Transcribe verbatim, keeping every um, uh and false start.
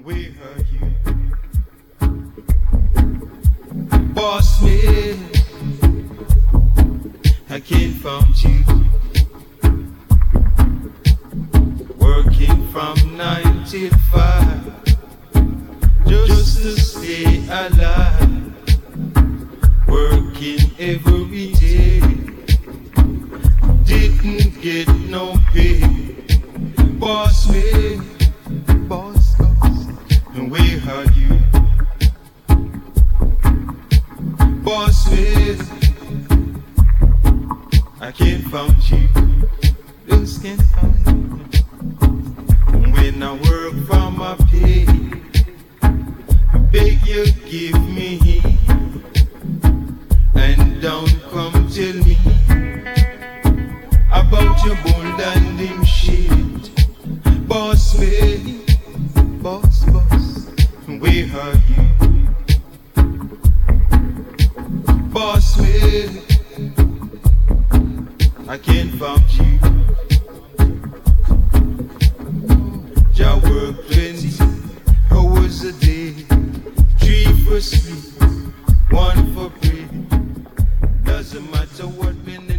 where are you? Boss man, I can't find you. Working from nine till five, just to stay alive. Working every day, didn't get no pay. Boss man, boss, boss, and where are you? Boss man, I can't find you, just can't find you. When I work for my pay, I beg you give me heed, and don't come tell me about your bold and dim shit. Boss man, boss, boss, where are you? Boss man, I can't find you. Ja work twenty hours a day, three for sleep, one for bread. Doesn't matter what we